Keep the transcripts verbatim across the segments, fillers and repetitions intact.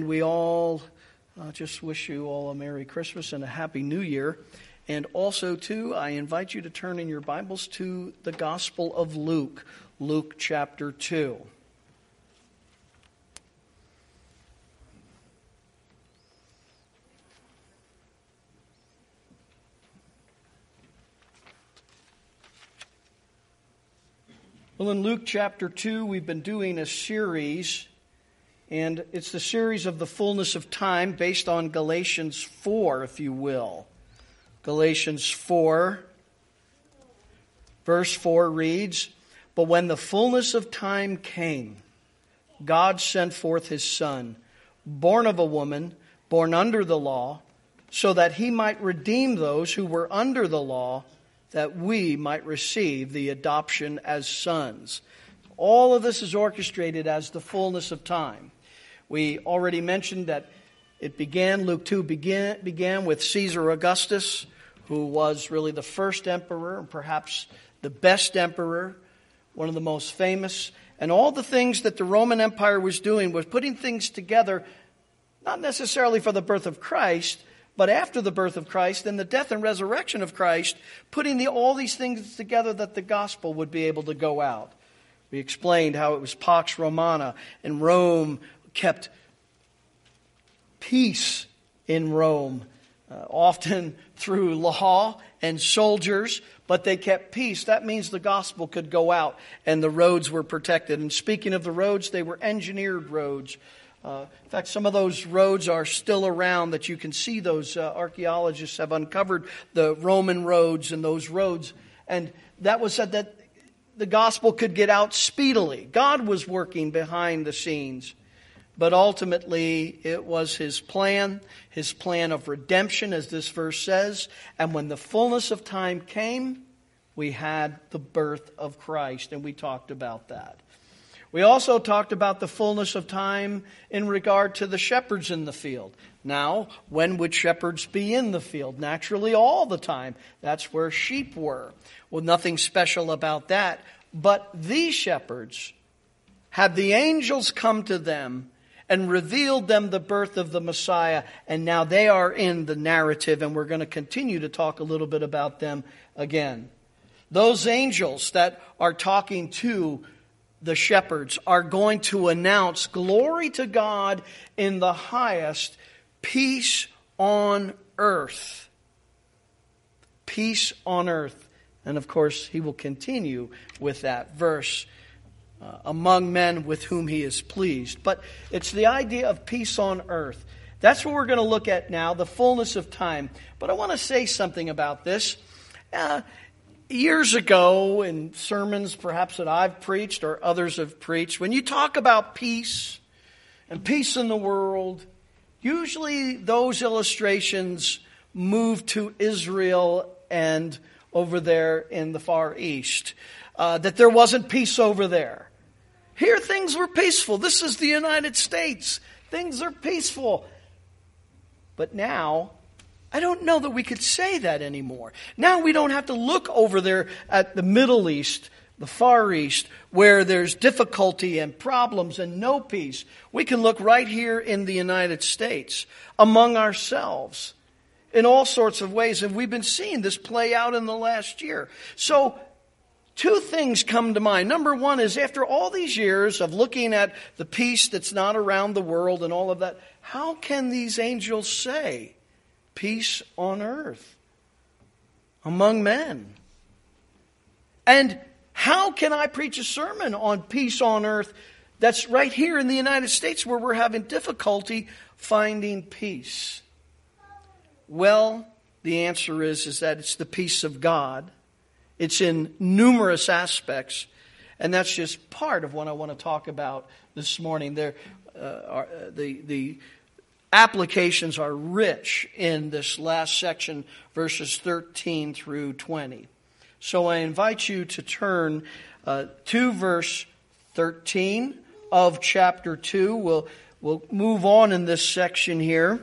And we all uh, just wish you all a Merry Christmas and a Happy New Year. And also, too, I invite you to turn in your Bibles to the Gospel of Luke, Luke chapter two. Well, in Luke chapter two, we've been doing a series, and it's the series of the fullness of time based on Galatians four, if you will. Galatians four, verse four reads, "But when the fullness of time came, God sent forth His Son, born of a woman, born under the law, so that He might redeem those who were under the law, that we might receive the adoption as sons." All of this is orchestrated as the fullness of time. We already mentioned that it began, Luke two began, began with Caesar Augustus, who was really the first emperor, and perhaps the best emperor, one of the most famous. And all the things that the Roman Empire was doing was putting things together, not necessarily for the birth of Christ, but after the birth of Christ and the death and resurrection of Christ, putting the, all these things together that the gospel would be able to go out. We explained how it was Pax Romana, and Rome kept peace in Rome, uh, often through law and soldiers, but they kept peace. That means the gospel could go out and the roads were protected. And speaking of the roads, they were engineered roads. Uh, in fact, some of those roads are still around that you can see. Those uh, archaeologists have uncovered the Roman roads and those roads. And that was said that the gospel could get out speedily. God was working behind the scenes. But ultimately, it was His plan, His plan of redemption, as this verse says. And when the fullness of time came, we had the birth of Christ. And we talked about that. We also talked about the fullness of time in regard to the shepherds in the field. Now, when would shepherds be in the field? Naturally, all the time. That's where sheep were. Well, nothing special about that. But these shepherds had the angels come to them and revealed them the birth of the Messiah. And now they are in the narrative, and we're going to continue to talk a little bit about them again. Those angels that are talking to the shepherds are going to announce glory to God in the highest, peace on earth. Peace on earth. And of course, he will continue with that verse, uh, among men with whom He is pleased. But it's the idea of peace on earth. That's what we're going to look at now, the fullness of time. But I want to say something about this. Uh, Years ago, in sermons perhaps that I've preached or others have preached, when you talk about peace and peace in the world, usually those illustrations move to Israel and over there in the Far East. Uh, that there wasn't peace over there. Here things were peaceful. This is the United States. Things are peaceful. But now, I don't know that we could say that anymore. Now we don't have to look over there at the Middle East, the Far East, where there's difficulty and problems and no peace. We can look right here in the United States, among ourselves, in all sorts of ways. And we've been seeing this play out in the last year. So, two things come to mind. Number one is, after all these years of looking at the peace that's not around the world and all of that, how can these angels say peace on earth among men? And how can I preach a sermon on peace on earth that's right here in the United States where we're having difficulty finding peace? Well, the answer is, is that it's the peace of God. It's in numerous aspects. And that's just part of what I want to talk about this morning. There, uh, are, the the applications are rich in this last section, verses thirteen through twenty. So I invite you to turn uh, to verse thirteen of chapter two. We'll, we'll move on in this section here.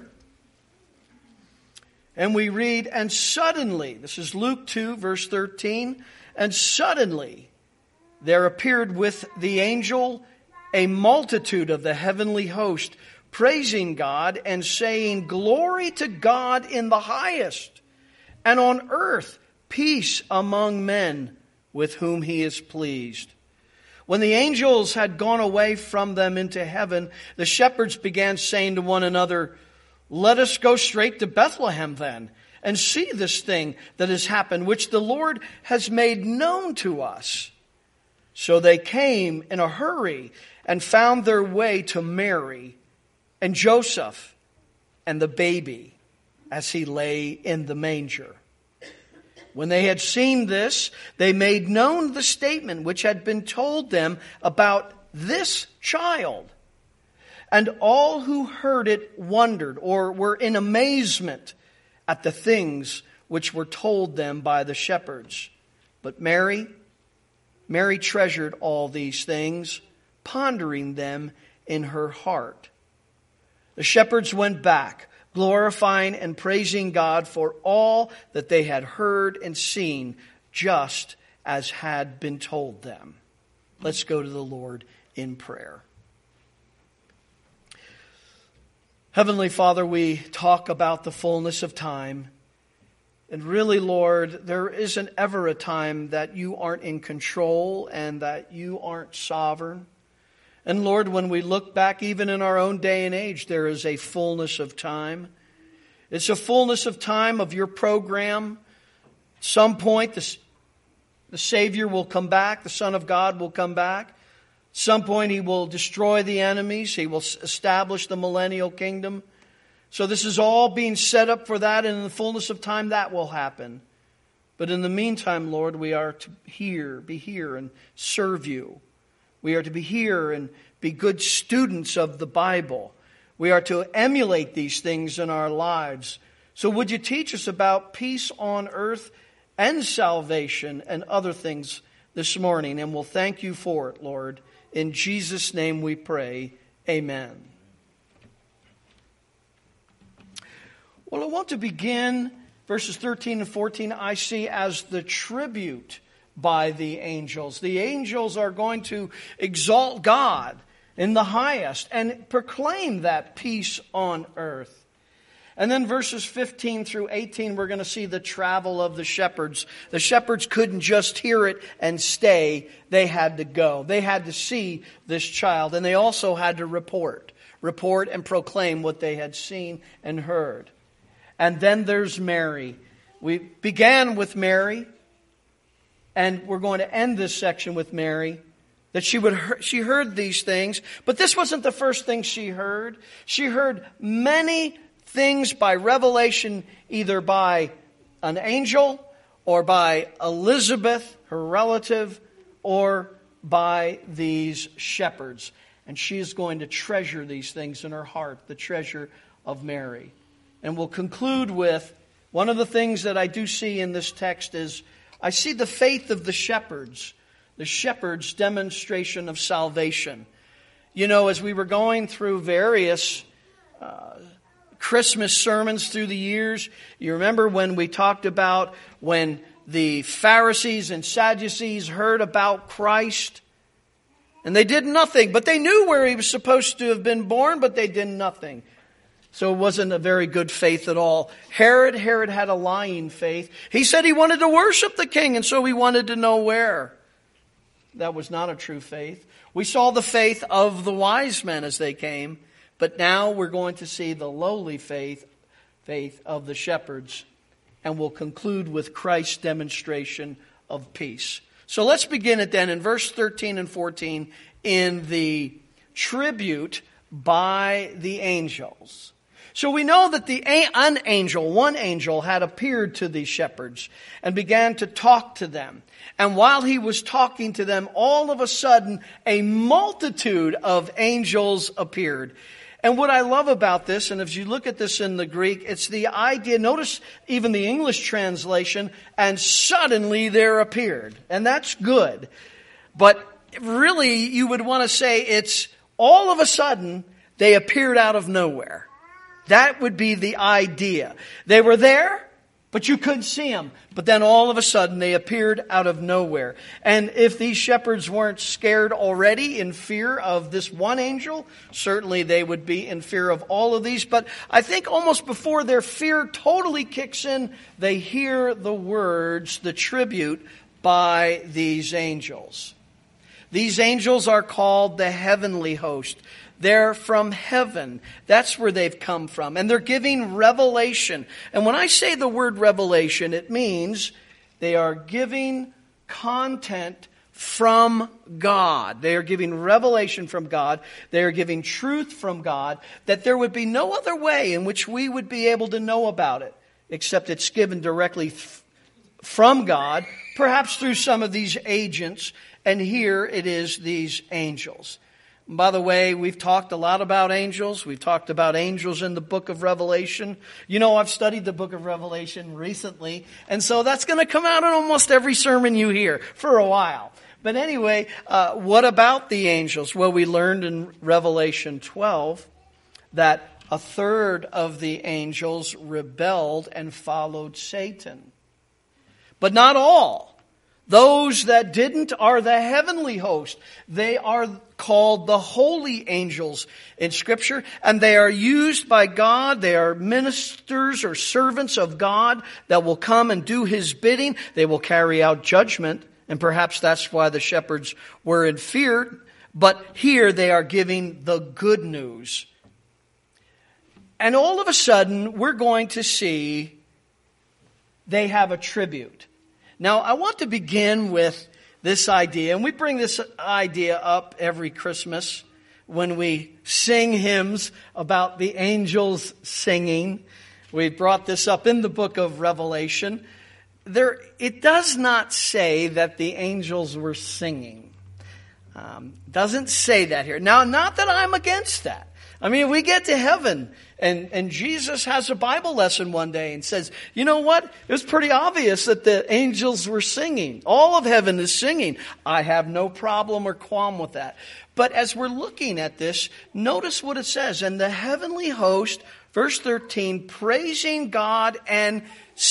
And we read, "And suddenly," this is Luke two, verse thirteen, "and suddenly there appeared with the angel a multitude of the heavenly host, praising God and saying, "Glory to God in the highest, and on earth peace among men with whom he is pleased." When the angels had gone away from them into heaven, the shepherds began saying to one another, "Let us go straight to Bethlehem then, and see this thing that has happened, which the Lord has made known to us." So they came in a hurry and found their way to Mary and Joseph and the baby as he lay in the manger. When they had seen this, they made known the statement which had been told them about this child. And all who heard it wondered, or were in amazement at the things which were told them by the shepherds. But Mary, Mary treasured all these things, pondering them in her heart. The shepherds went back, glorifying and praising God for all that they had heard and seen, just as had been told them. Let's go to the Lord in prayer. Heavenly Father, we talk about the fullness of time. And really, Lord, there isn't ever a time that you aren't in control and that you aren't sovereign. And Lord, when we look back even in our own day and age, there is a fullness of time. It's a fullness of time of your program. At some point, the, the Savior will come back. The Son of God will come back. At some point, He will destroy the enemies. He will establish the millennial kingdom. So this is all being set up for that, and in the fullness of time, that will happen. But in the meantime, Lord, we are to hear, be here and serve you. We are to be here and be good students of the Bible. We are to emulate these things in our lives. So would you teach us about peace on earth and salvation and other things this morning? And we'll thank you for it, Lord. In Jesus' name we pray. Amen. Well, I want to begin verses thirteen and fourteen, I see as the tribute by the angels. The angels are going to exalt God in the highest and proclaim that peace on earth. And then verses fifteen through eighteen, we're going to see the travel of the shepherds. The shepherds couldn't just hear it and stay. They had to go. They had to see this child. And they also had to report. Report and proclaim what they had seen and heard. And then there's Mary. We began with Mary. And we're going to end this section with Mary. That she would she heard these things. But this wasn't the first thing she heard. She heard many things by revelation, either by an angel or by Elizabeth, her relative, or by these shepherds. And she is going to treasure these things in her heart, the treasure of Mary. And we'll conclude with one of the things that I do see in this text is I see the faith of the shepherds, the shepherds' demonstration of salvation. You know, as we were going through various uh, Christmas sermons through the years, you remember when we talked about when the Pharisees and Sadducees heard about Christ, and they did nothing, but they knew where He was supposed to have been born, but they did nothing. So it wasn't a very good faith at all. Herod, Herod had a lying faith. He said he wanted to worship the king, and so he wanted to know where. That was not a true faith. We saw the faith of the wise men as they came, but now we're going to see the lowly faith, faith of the shepherds, and we'll conclude with Christ's demonstration of peace. So let's begin it then in verse thirteen and fourteen in the tribute by the angels. So we know that the an angel, one angel, had appeared to these shepherds and began to talk to them. And while he was talking to them, all of a sudden, a multitude of angels appeared. And what I love about this, and if you look at this in the Greek, it's the idea, notice even the English translation, and suddenly there appeared. And that's good. But really, you would want to say it's all of a sudden, they appeared out of nowhere. That would be the idea. They were there, But you couldn't see them. But then all of a sudden they appeared out of nowhere. And if these shepherds weren't scared already in fear of this one angel, certainly they would be in fear of all of these. But I think almost before their fear totally kicks in, they hear the words, the tribute by these angels. These angels are called the heavenly host. They're from heaven. That's where they've come from. And they're giving revelation. And when I say the word revelation, it means they are giving content from God. They are giving revelation from God. They are giving truth from God, that there would be no other way in which we would be able to know about it, except it's given directly th- from God, perhaps through some of these agents. And here it is these angels. By the way, we've talked a lot about angels. We've talked about angels in the book of Revelation. You know, I've studied the book of Revelation recently, and so that's going to come out in almost every sermon you hear for a while. But anyway, uh, what about the angels? Well, we learned in Revelation twelve that a third of the angels rebelled and followed Satan. But not all. Those that didn't are the heavenly host. They are called the holy angels in Scripture, and they are used by God. They are ministers or servants of God that will come and do His bidding. They will carry out judgment, and perhaps that's why the shepherds were in fear. But here they are giving the good news. And all of a sudden, we're going to see they have a tribute. Now, I want to begin with this idea, and we bring this idea up every Christmas when we sing hymns about the angels singing. We brought this up in the book of Revelation. There, it does not say that the angels were singing. Um, doesn't say that here. Now, not that I'm against that. I mean, we get to heaven and, and Jesus has a Bible lesson one day and says, you know what? It was pretty obvious that the angels were singing. All of heaven is singing. I have no problem or qualm with that. But as we're looking at this, notice what it says. And the heavenly host, verse thirteen, praising God and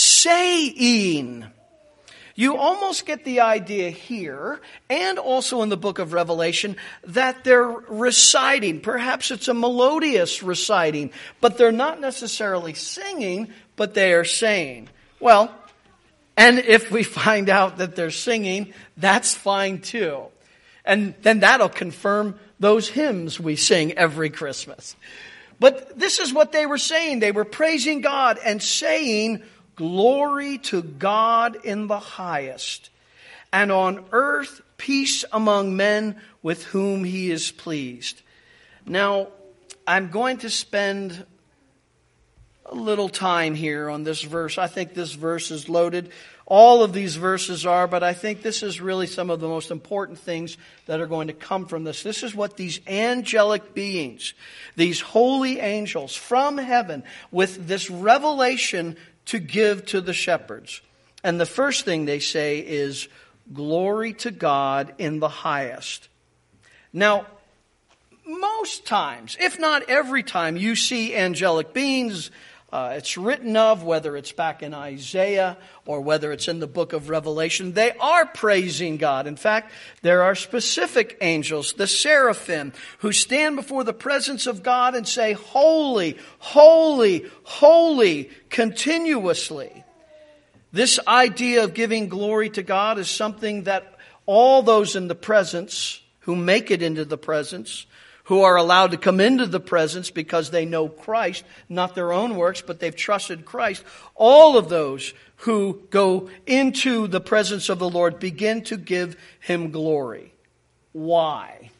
saying. You almost get the idea here, and also in the book of Revelation, that they're reciting. Perhaps it's a melodious reciting, but they're not necessarily singing, but they are saying. Well, and if we find out that they're singing, that's fine too. And then that'll confirm those hymns we sing every Christmas. But this is what they were saying. They were praising God and saying, glory to God in the highest, and on earth peace among men with whom He is pleased. Now, I'm going to spend a little time here on this verse. I think this verse is loaded. All of these verses are, but I think this is really some of the most important things that are going to come from this. This is what these angelic beings, these holy angels from heaven, with this revelation to give to the shepherds. And the first thing they say is, glory to God in the highest. Now, most times, if not every time, you see angelic beings, uh, it's written of, whether it's back in Isaiah or whether it's in the book of Revelation, they are praising God. In fact, there are specific angels, the seraphim, who stand before the presence of God and say, holy, holy, holy, continuously. This idea of giving glory to God is something that all those in the presence, who make it into the presence, who are allowed to come into the presence because they know Christ, not their own works, but they've trusted Christ. All of those who go into the presence of the Lord begin to give Him glory. Why?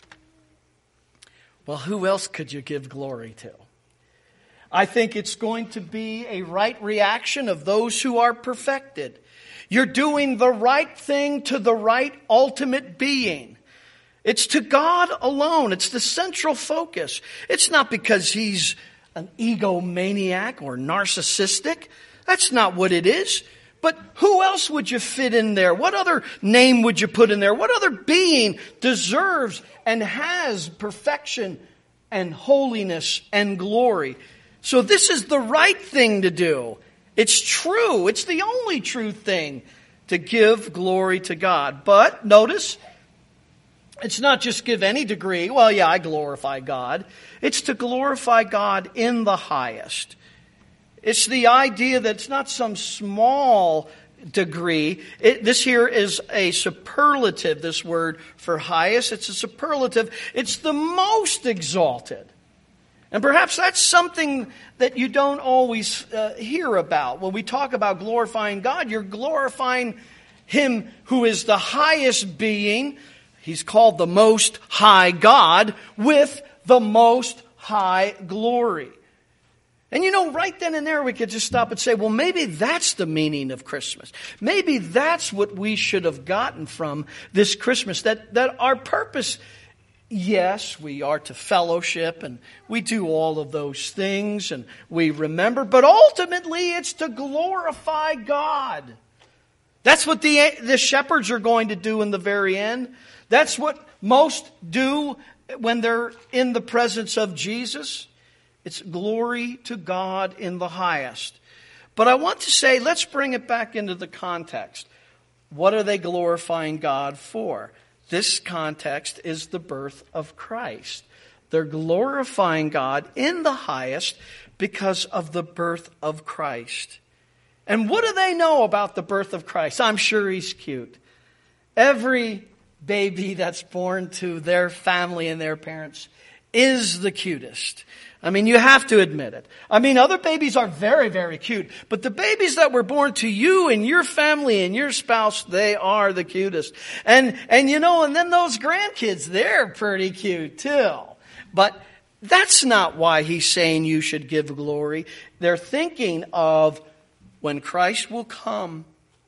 Well, who else could you give glory to? I think it's going to be a right reaction of those who are perfected. You're doing the right thing to the right ultimate being. It's to God alone. It's the central focus. It's not because He's an egomaniac or narcissistic. That's not what it is. But who else would you fit in there? What other name would you put in there? What other being deserves and has perfection and holiness and glory? So this is the right thing to do. It's true. It's the only true thing to give glory to God. But notice, it's not just give any degree. Well, yeah, I glorify God. It's to glorify God in the highest. It's the idea that it's not some small degree. It, this here is a superlative, this word for highest. It's a superlative. It's the most exalted. And perhaps that's something that you don't always uh, hear about. When we talk about glorifying God, you're glorifying Him who is the highest being. He's called the Most High God with the Most High glory. And you know, right then and there we could just stop and say, well, maybe that's the meaning of Christmas. Maybe that's what we should have gotten from this Christmas. That, that our purpose, yes, we are to fellowship and we do all of those things and we remember, but ultimately it's to glorify God. That's what the, the shepherds are going to do in the very end. That's what most do when they're in the presence of Jesus. It's glory to God in the highest. But I want to say, let's bring it back into the context. What are they glorifying God for? This context is the birth of Christ. They're glorifying God in the highest because of the birth of Christ. And what do they know about the birth of Christ? I'm sure He's cute. Every baby that's born to their family and their parents is the cutest. I mean, you have to admit it. I mean, other babies are very, very cute. But the babies that were born to you and your family and your spouse, they are the cutest. And, and you know, and then those grandkids, they're pretty cute too. But that's not why He's saying you should give glory. They're thinking of when Christ will come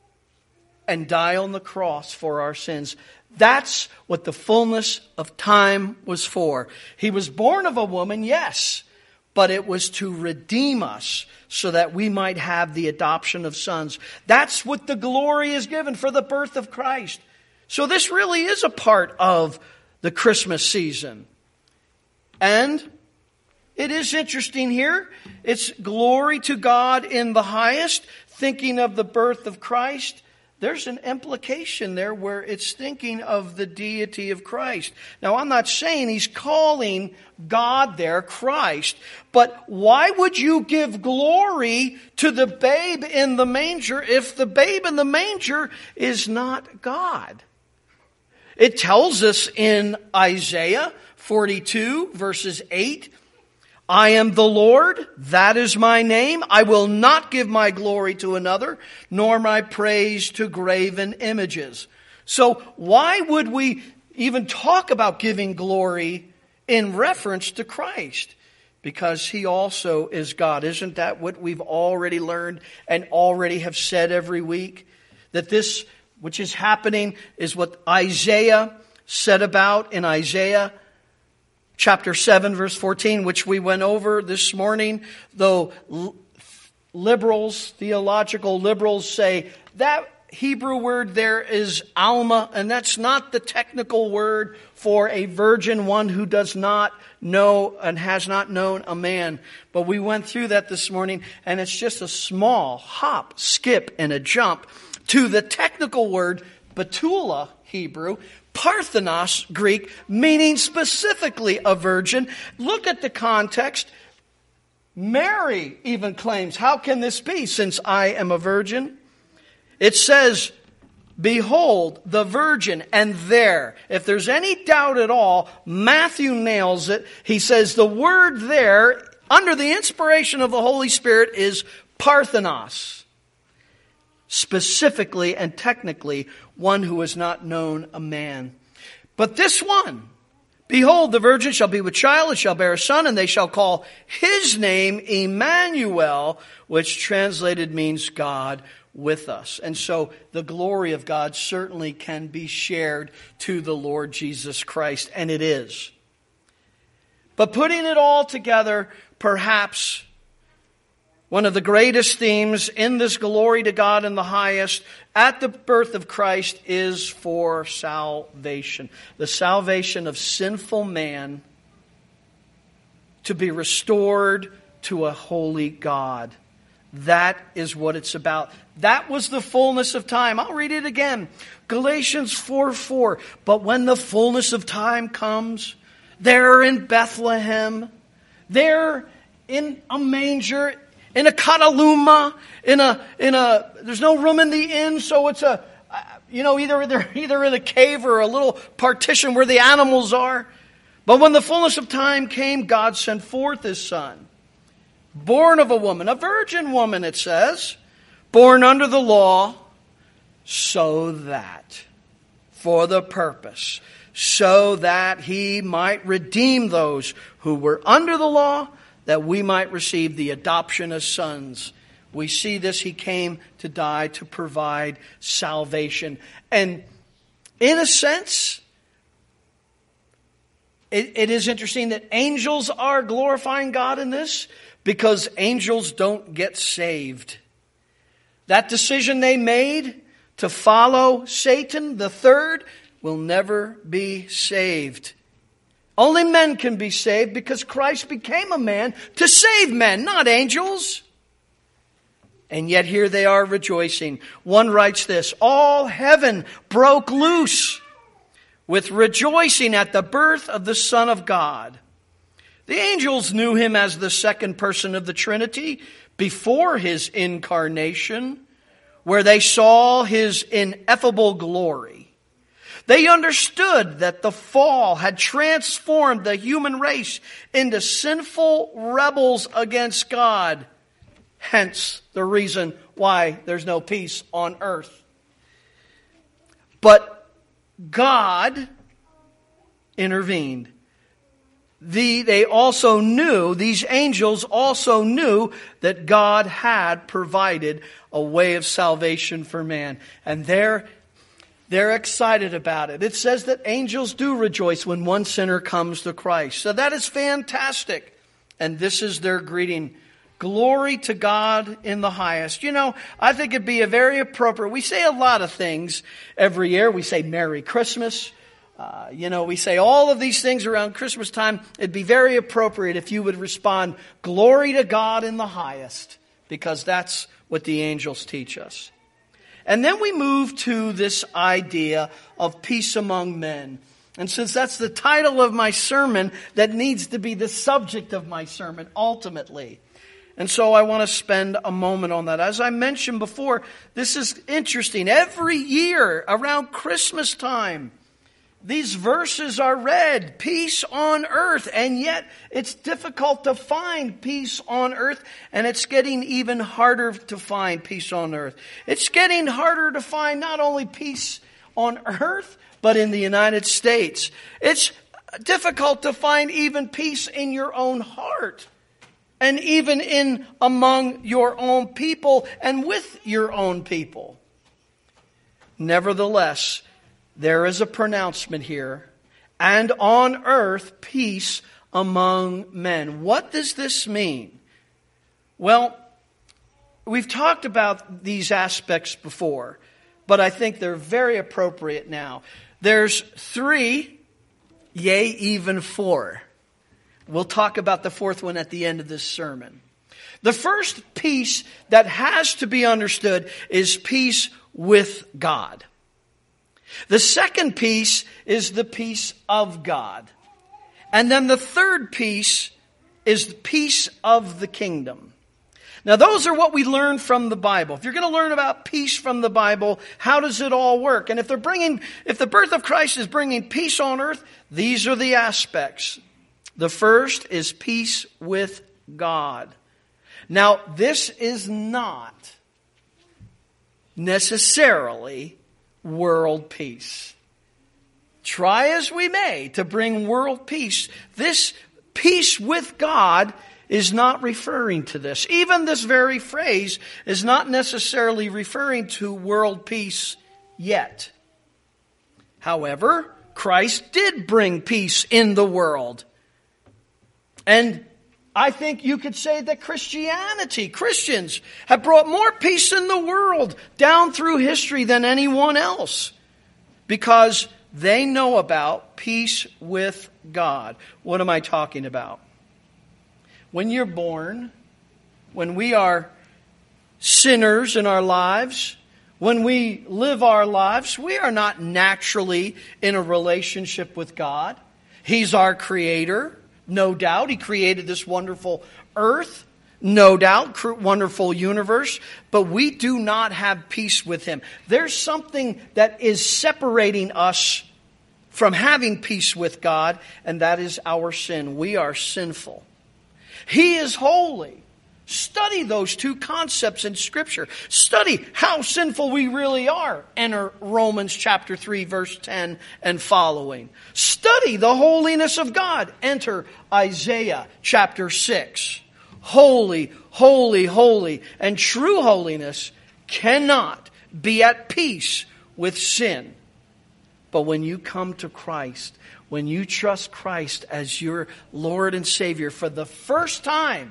and die on the cross for our sins. That's what the fullness of time was for. He was born of a woman, yes, but it was to redeem us so that we might have the adoption of sons. That's what the glory is given for the birth of Christ. So this really is a part of the Christmas season. And it is interesting here. It's glory to God in the highest, thinking of the birth of Christ. There's an implication there where it's thinking of the deity of Christ. Now, I'm not saying He's calling God there Christ, but why would you give glory to the babe in the manger if the babe in the manger is not God? It tells us in Isaiah forty-two, verses eight, I am the Lord, that is my name. I will not give my glory to another, nor my praise to graven images. So why would we even talk about giving glory in reference to Christ? Because He also is God. Isn't that what we've already learned and already have said every week? That this which is happening is what Isaiah said about in Isaiah chapter seven, verse fourteen, which we went over this morning. Though liberals, theological liberals say that Hebrew word there is Alma, and that's not the technical word for a virgin, one who does not know and has not known a man. But we went through that this morning, and it's just a small hop, skip, and a jump to the technical word Betula, Hebrew, Parthenos, Greek, meaning specifically a virgin. Look at the context. Mary even claims, how can this be since I am a virgin? It says, behold, the virgin, and there. If there's any doubt at all, Matthew nails it. He says the word there, under the inspiration of the Holy Spirit, is Parthenos. Specifically and technically, one who has not known a man. But this one, behold, the virgin shall be with child and shall bear a son, and they shall call His name Emmanuel, which translated means God with us. And so the glory of God certainly can be shared to the Lord Jesus Christ, and it is. But putting it all together, perhaps one of the greatest themes in this glory to God in the highest at the birth of Christ is for salvation. The salvation of sinful man to be restored to a holy God. That is what it's about. That was the fullness of time. I'll read it again. Galatians four four. But when the fullness of time comes, there in Bethlehem, there in a manger, in a kataluma, in a in a there's no room in the inn, so it's a you know either they're either in a cave or a little partition where the animals are. But when the fullness of time came, God sent forth His Son, born of a woman, a virgin woman, it says, born under the law, so that, for the purpose, so that He might redeem those who were under the law, that we might receive the adoption as sons. We see this. He came to die to provide salvation. And in a sense, it, it is interesting that angels are glorifying God in this, because angels don't get saved. That decision they made to follow Satan, the third, will never be saved. Only men can be saved because Christ became a man to save men, not angels. And yet here they are rejoicing. One writes this, all heaven broke loose with rejoicing at the birth of the Son of God. The angels knew Him as the second person of the Trinity before His incarnation, where they saw His ineffable glory. They understood that the fall had transformed the human race into sinful rebels against God. Hence the reason why there's no peace on earth. But God intervened. The, they also knew, these angels also knew that God had provided a way of salvation for man. And they're, they're excited about it. It says that angels do rejoice when one sinner comes to Christ. So that is fantastic. And this is their greeting. Glory to God in the highest. You know, I think it'd be a very appropriate. We say a lot of things every year. We say Merry Christmas. Uh, you know, we say all of these things around Christmas time. It'd be very appropriate if you would respond, glory to God in the highest, because that's what the angels teach us. And then we move to this idea of peace among men. And since that's the title of my sermon, that needs to be the subject of my sermon ultimately. And so I want to spend a moment on that. As I mentioned before, this is interesting. Every year around Christmas time, these verses are read, peace on earth, and yet it's difficult to find peace on earth, and it's getting even harder to find peace on earth. It's getting harder to find not only peace on earth, but in the United States. It's difficult to find even peace in your own heart, and even in among your own people and with your own people. Nevertheless, there is a pronouncement here, and on earth peace among men. What does this mean? Well, we've talked about these aspects before, but I think they're very appropriate now. There's three, yea, even four. We'll talk about the fourth one at the end of this sermon. The first peace that has to be understood is peace with God. The second peace is the peace of God. And then the third peace is the peace of the kingdom. Now those are what we learn from the Bible. If you're going to learn about peace from the Bible, how does it all work? And if they're bringing, if the birth of Christ is bringing peace on earth, these are the aspects. The first is peace with God. Now, this is not necessarily world peace. Try as we may to bring world peace, this peace with God is not referring to this. Even this very phrase is not necessarily referring to world peace yet. However, Christ did bring peace in the world. And I think you could say that Christianity, Christians, have brought more peace in the world down through history than anyone else, because they know about peace with God. What am I talking about? When you're born, when we are sinners in our lives, when we live our lives, we are not naturally in a relationship with God. He's our creator, no doubt. He created this wonderful earth, no doubt, wonderful universe, but we do not have peace with Him. There's something that is separating us from having peace with God, and that is our sin. We are sinful. He is holy. Study those two concepts in Scripture. Study how sinful we really are. Enter Romans chapter three, verse ten and following. Study the holiness of God. Enter Isaiah chapter six. Holy, holy, holy, and true holiness cannot be at peace with sin. But when you come to Christ, when you trust Christ as your Lord and Savior for the first time,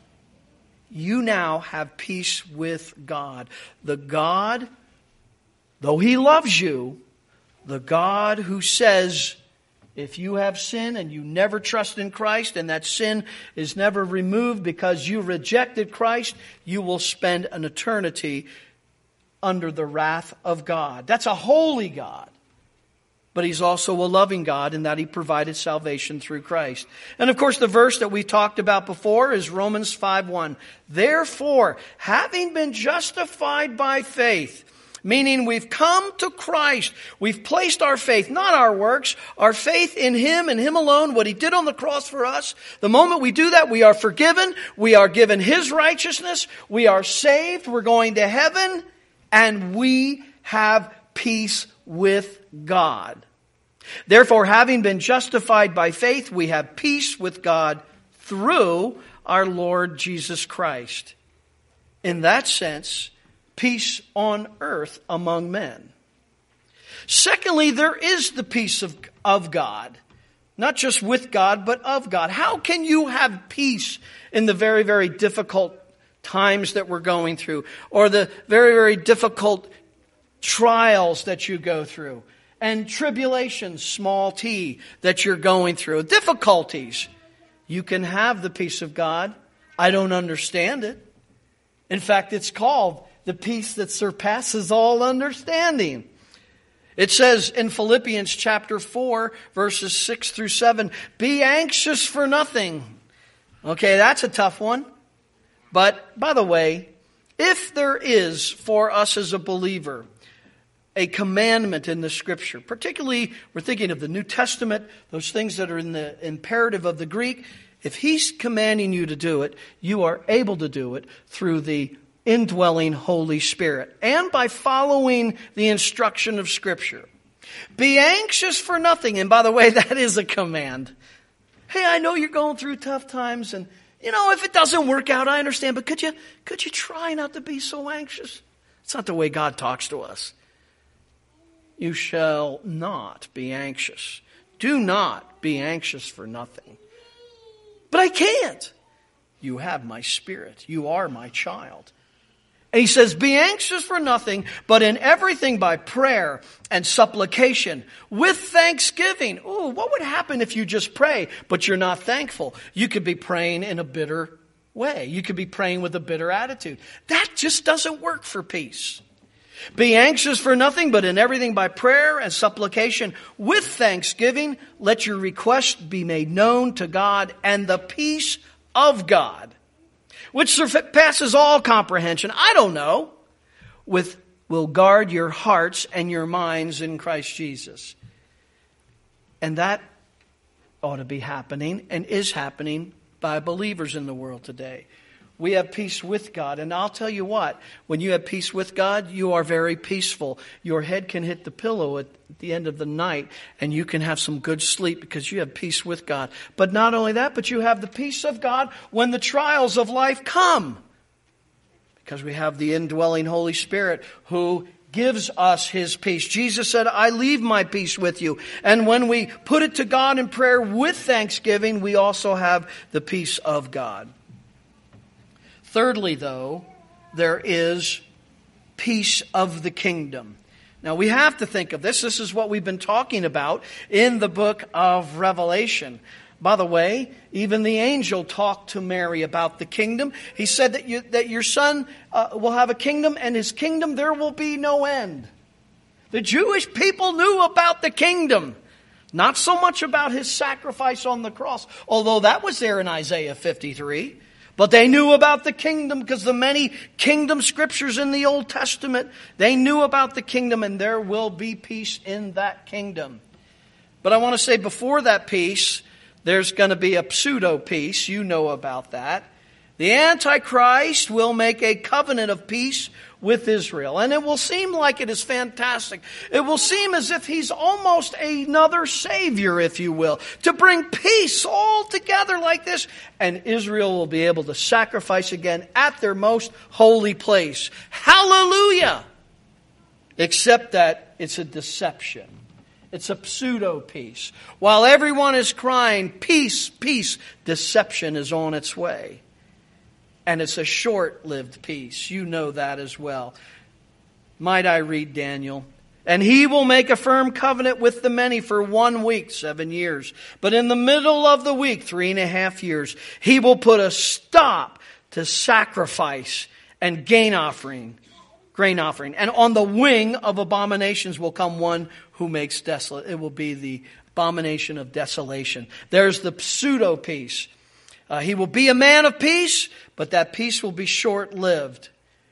you now have peace with God. The God, though He loves you, the God who says, if you have sin and you never trust in Christ and that sin is never removed because you rejected Christ, you will spend an eternity under the wrath of God. That's a holy God. But He's also a loving God in that He provided salvation through Christ. And of course the verse that we talked about before is Romans five one. Therefore, having been justified by faith, meaning we've come to Christ, we've placed our faith, not our works, our faith in Him and Him alone, what He did on the cross for us. The moment we do that, we are forgiven, we are given His righteousness, we are saved, we're going to heaven, and we have peace with God. Therefore, having been justified by faith, we have peace with God through our Lord Jesus Christ. In that sense, peace on earth among men. Secondly, there is the peace of, of God. Not just with God, but of God. How can you have peace in the very, very difficult times that we're going through, or the very, very difficult trials that you go through, and tribulations, small t, that you're going through, difficulties? You can have the peace of God. I don't understand it. In fact, it's called the peace that surpasses all understanding. It says in Philippians chapter four, verses six through seven, be anxious for nothing. Okay, that's a tough one. But, by the way, if there is for us as a believer a commandment in the Scripture, particularly we're thinking of the New Testament, those things that are in the imperative of the Greek, if He's commanding you to do it, you are able to do it through the indwelling Holy Spirit and by following the instruction of Scripture. Be anxious for nothing. And by the way, that is a command. Hey, I know you're going through tough times, and you know, if it doesn't work out, I understand, but could you could you try not to be so anxious? It's not the way God talks to us. You shall not be anxious. Do not be anxious for nothing. But I can't. You have my Spirit. You are my child. And He says, be anxious for nothing, but in everything by prayer and supplication with thanksgiving. Ooh, what would happen if you just pray, but you're not thankful? You could be praying in a bitter way. You could be praying with a bitter attitude. That just doesn't work for peace. Be anxious for nothing, but in everything by prayer and supplication with thanksgiving, let your requests be made known to God, and the peace of God, which surpasses all comprehension, I don't know, with will guard your hearts and your minds in Christ Jesus. And that ought to be happening and is happening by believers in the world today. We have peace with God. And I'll tell you what, when you have peace with God, you are very peaceful. Your head can hit the pillow at the end of the night, and you can have some good sleep because you have peace with God. But not only that, but you have the peace of God when the trials of life come. Because we have the indwelling Holy Spirit who gives us His peace. Jesus said, I leave my peace with you. And when we put it to God in prayer with thanksgiving, we also have the peace of God. Thirdly, though, there is peace of the kingdom. Now, we have to think of this. This is what we've been talking about in the book of Revelation. By the way, even the angel talked to Mary about the kingdom. He said that you, that your son uh, will have a kingdom, and his kingdom there will be no end. The Jewish people knew about the kingdom. Not so much about his sacrifice on the cross, although that was there in Isaiah fifty-three. But they knew about the kingdom because the many kingdom scriptures in the Old Testament, they knew about the kingdom, and there will be peace in that kingdom. But I want to say before that peace, there's going to be a pseudo peace. You know about that. The Antichrist will make a covenant of peace with Israel. And it will seem like it is fantastic. It will seem as if he's almost another savior, if you will, to bring peace all together like this. And Israel will be able to sacrifice again at their most holy place. Hallelujah! Except that it's a deception. It's a pseudo peace. While everyone is crying, peace, peace, deception is on its way. And it's a short-lived peace. You know that as well. Might I read Daniel? And he will make a firm covenant with the many for one week, seven years. But in the middle of the week, three and a half years, he will put a stop to sacrifice and gain offering, grain offering. And on the wing of abominations will come one who makes desolate. It will be the abomination of desolation. There's the pseudo peace. Uh, he will be a man of peace, but that peace will be short-lived.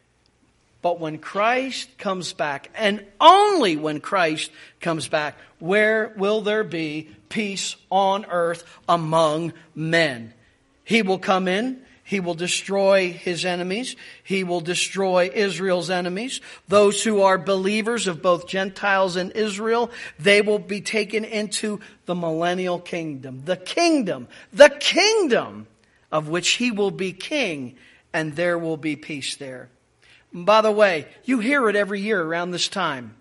But when Christ comes back, and only when Christ comes back, where will there be peace on earth among men? He will come in. He will destroy his enemies. He will destroy Israel's enemies. Those who are believers of both Gentiles and Israel, they will be taken into the millennial kingdom. The kingdom, the kingdom of which he will be king, and there will be peace there. By the way, you hear it every year around this time.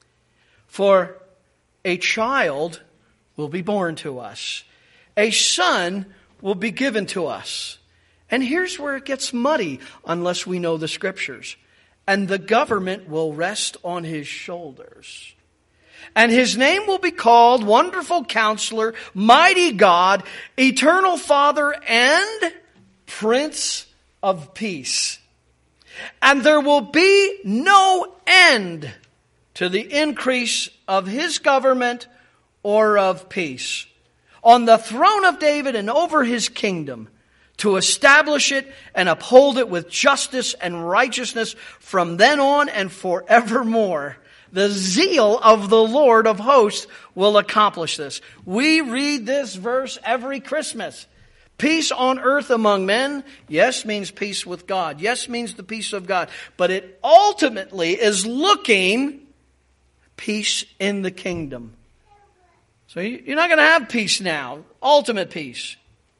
For a child will be born to us. A son will be given to us. And here's where it gets muddy unless we know the scriptures. And the government will rest on his shoulders. And his name will be called Wonderful Counselor, Mighty God, Eternal Father, and Prince of Peace. And there will be no end to the increase of his government or of peace on the throne of David and over his kingdom, to establish it and uphold it with justice and righteousness from then on and forevermore. The zeal of the Lord of hosts will accomplish this. We read this verse every Christmas. Peace on earth among men, yes, means peace with God. Yes, means the peace of God. But it ultimately is looking peace in the kingdom. So you're not going to have peace now, ultimate peace.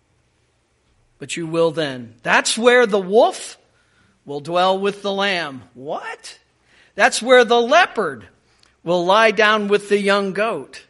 But you will then. That's where the wolf will dwell with the lamb. What? That's where the leopard will lie down with the young goat.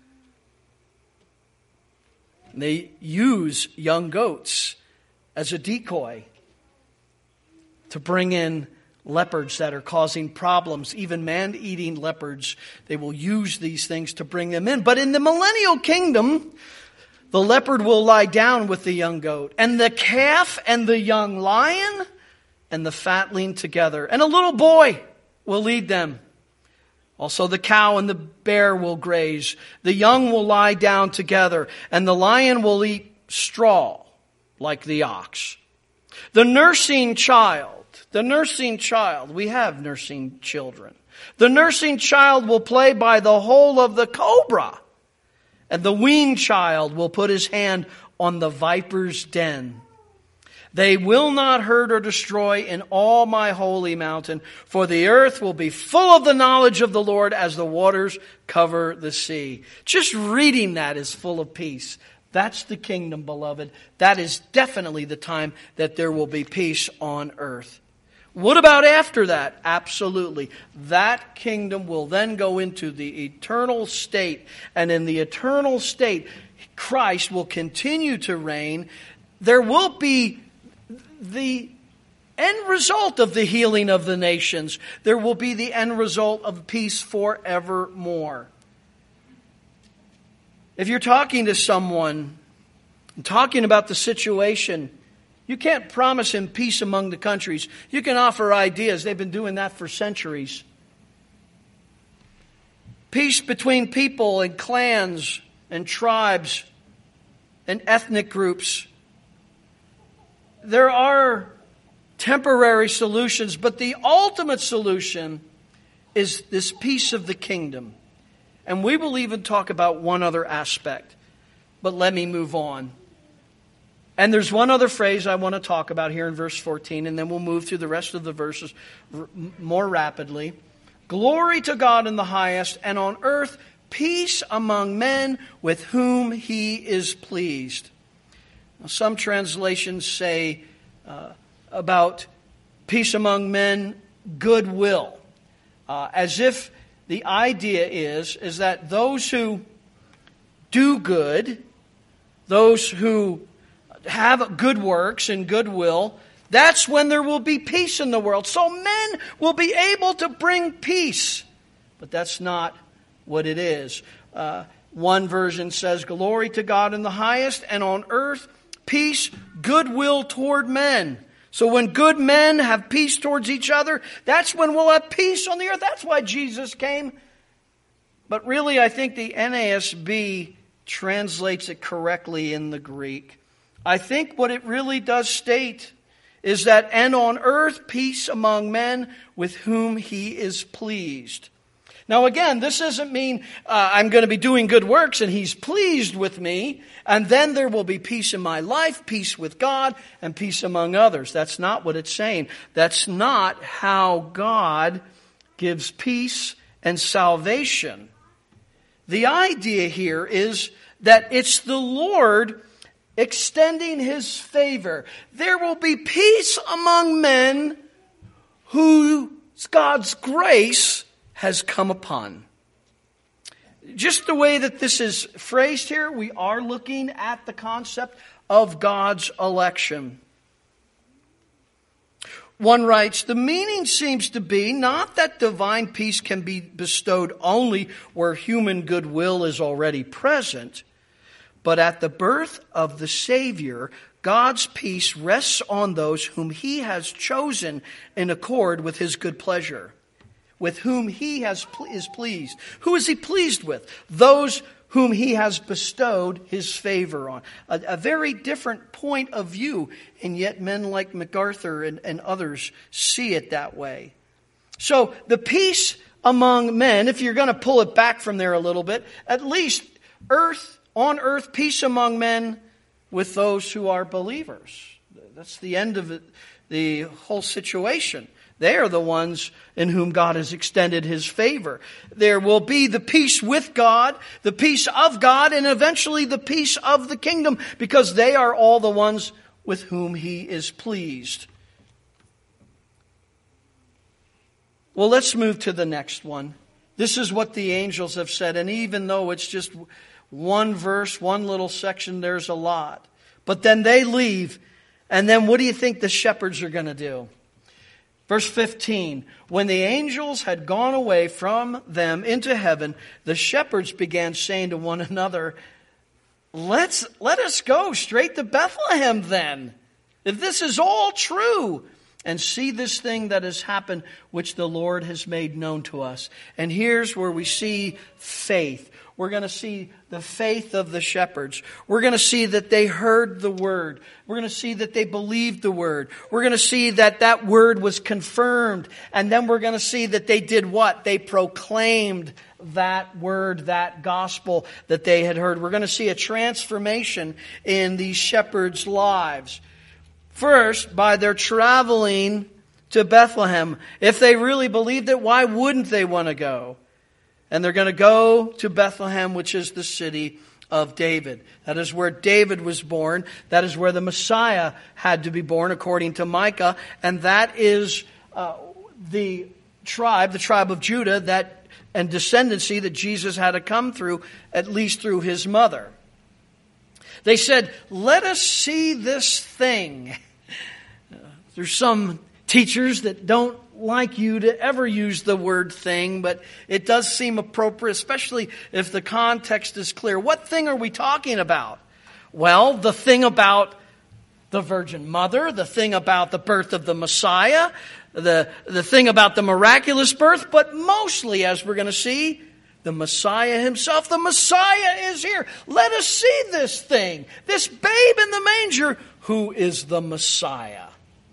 They use young goats as a decoy to bring in leopards that are causing problems. Even man-eating leopards, they will use these things to bring them in. But in the millennial kingdom, the leopard will lie down with the young goat, and the calf and the young lion and the fatling together. And a little boy will lead them. Also the cow and the bear will graze. The young will lie down together, and the lion will eat straw like the ox. The nursing child, the nursing child, we have nursing children. The nursing child will play by the hole of the cobra. And the weaned child will put his hand on the viper's den. They will not hurt or destroy in all my holy mountain, for the earth will be full of the knowledge of the Lord as the waters cover the sea. Just reading that is full of peace. That's the kingdom, beloved. That is definitely the time that there will be peace on earth. What about after that? Absolutely. That kingdom will then go into the eternal state. And in the eternal state, Christ will continue to reign. There will be the end result of the healing of the nations. There will be the end result of peace forevermore. If you're talking to someone And talking about the situation, you can't promise him peace among the countries. You can offer ideas. They've been doing that for centuries. Peace between people and clans and tribes and ethnic groups. There are temporary solutions, but the ultimate solution is this peace of the kingdom. And we will even talk about one other aspect. But let me move on. And there's one other phrase I want to talk about here in verse fourteen, and then we'll move through the rest of the verses more rapidly. Glory to God in the highest, and on earth peace among men with whom he is pleased. Now, some translations say uh, about peace among men, goodwill. Uh, as if the idea is, is that those who do good, those who have good works and goodwill, that's when there will be peace in the world. So men will be able to bring peace. But that's not what it is. Uh, one version says, glory to God in the highest, and on earth peace, goodwill toward men. So when good men have peace towards each other, that's when we'll have peace on the earth. That's why Jesus came. But really, I think the N A S B translates it correctly in the Greek. I think what it really does state is that, and on earth peace among men with whom he is pleased. Now again, this doesn't mean uh, I'm going to be doing good works and he's pleased with me, and then there will be peace in my life, peace with God, and peace among others. That's not what it's saying. That's not how God gives peace and salvation. The idea here is that it's the Lord extending his favor. There will be peace among men whose God's grace has come upon. Just the way that this is phrased here, we are looking at the concept of God's election. One writes, the meaning seems to be not that divine peace can be bestowed only where human goodwill is already present, but at the birth of the Savior, God's peace rests on those whom he has chosen in accord with his good pleasure, with whom he has is pleased. Who is he pleased with? Those whom he has bestowed his favor on. A, a very different point of view, and yet men like MacArthur and, and others see it that way. So the peace among men, if you're going to pull it back from there a little bit, at least earth on earth, peace among men with those who are believers. That's the end of it, the whole situation. They are the ones in whom God has extended his favor. There will be the peace with God, the peace of God, and eventually the peace of the kingdom, because they are all the ones with whom he is pleased. Well, let's move to the next one. This is what the angels have said, and even though it's just one verse, one little section, there's a lot. But then they leave, and then what do you think the shepherds are going to do? Verse fifteen, when the angels had gone away from them into heaven, the shepherds began saying to one another, Let's, let us go straight to Bethlehem then, if this is all true, and see this thing that has happened, which the Lord has made known to us. And here's where we see faith. We're going to see the faith of the shepherds. We're going to see that they heard the word. We're going to see that they believed the word. We're going to see that that word was confirmed. And then we're going to see that they did what? They proclaimed that word, that gospel that they had heard. We're going to see a transformation in these shepherds' lives. First, by their traveling to Bethlehem. If they really believed it, why wouldn't they want to go? And they're going to go to Bethlehem, which is the city of David. That is where David was born. That is where the Messiah had to be born, according to Micah. And that is uh, the tribe, the tribe of Judah, that and descendancy that Jesus had to come through, at least through his mother. They said, let us see this thing. Uh, there's some teachers that don't like you to ever use the word thing, but it does seem appropriate, especially if the context is clear. What thing are we talking about? Well, the thing about the Virgin Mother, the thing about the birth of the Messiah, the, the thing about the miraculous birth, but mostly, as we're going to see, the Messiah himself. The Messiah is here. Let us see this thing, this babe in the manger, who is the Messiah.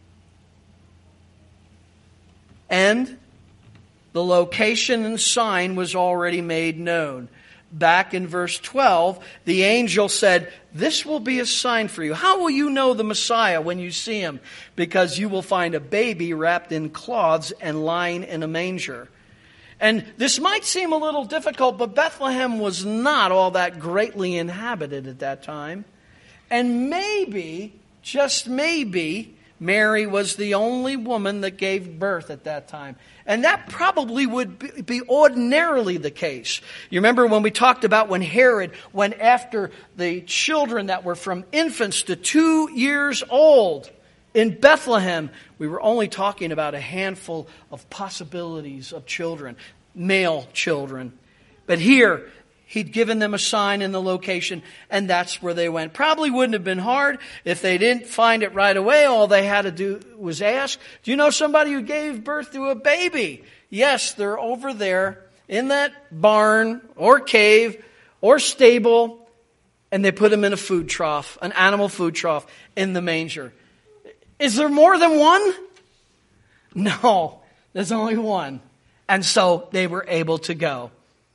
And the location and sign was already made known. Back in verse twelve, the angel said, "This will be a sign for you." How will you know the Messiah when you see him? Because you will find a baby wrapped in cloths and lying in a manger. And this might seem a little difficult, but Bethlehem was not all that greatly inhabited at that time. And maybe, just maybe, Mary was the only woman that gave birth at that time. And that probably would be ordinarily the case. You remember when we talked about when Herod went after the children that were from infants to two years old in Bethlehem, we were only talking about a handful of possibilities of children, male children. But here, he'd given them a sign in the location, and that's where they went. Probably wouldn't have been hard if they didn't find it right away. All they had to do was ask, "Do you know somebody who gave birth to a baby?" Yes, they're over there in that barn or cave or stable, and they put him in a food trough, an animal food trough in the manger. Is there more than one? No, there's only one. And so they were able to go.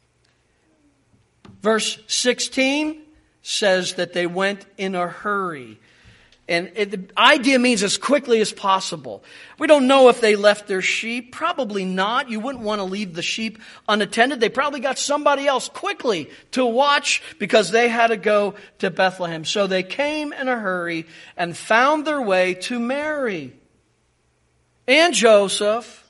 Verse sixteen says that they went in a hurry. And it, the idea means as quickly as possible. We don't know if they left their sheep. Probably not. You wouldn't want to leave the sheep unattended. They probably got somebody else quickly to watch because they had to go to Bethlehem. So they came in a hurry and found their way to Mary and Joseph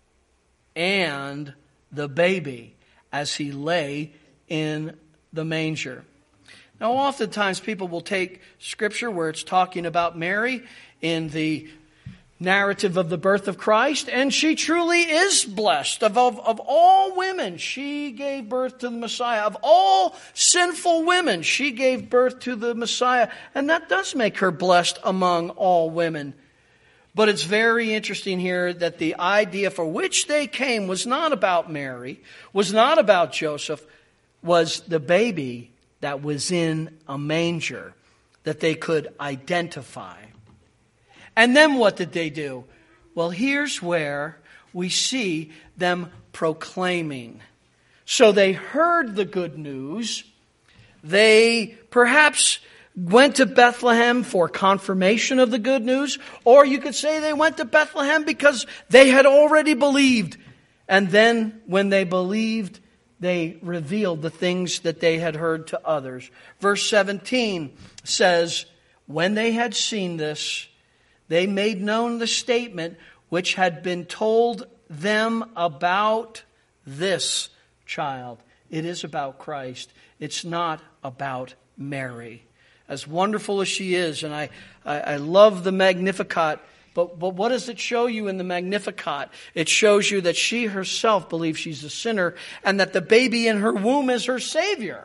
and the baby as he lay in the manger. Now, oftentimes people will take Scripture where it's talking about Mary in the narrative of the birth of Christ, and she truly is blessed. Of, of, of all women, she gave birth to the Messiah. Of all sinful women, she gave birth to the Messiah. And that does make her blessed among all women. But it's very interesting here that the idea for which they came was not about Mary, was not about Joseph, was the baby that was in a manger that they could identify. And then what did they do? Well, here's where we see them proclaiming. So they heard the good news. They perhaps went to Bethlehem for confirmation of the good news. Or you could say they went to Bethlehem because they had already believed. And then when they believed, they revealed the things that they had heard to others. Verse seventeen says, when they had seen this, they made known the statement which had been told them about this child. It is about Christ. It's not about Mary. As wonderful as she is, and I, I, I love the Magnificat, but, but what does it show you in the Magnificat? It shows you that she herself believes she's a sinner and that the baby in her womb is her Savior.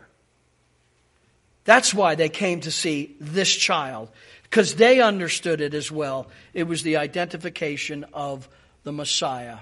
That's why they came to see this child, because they understood it as well. It was the identification of the Messiah.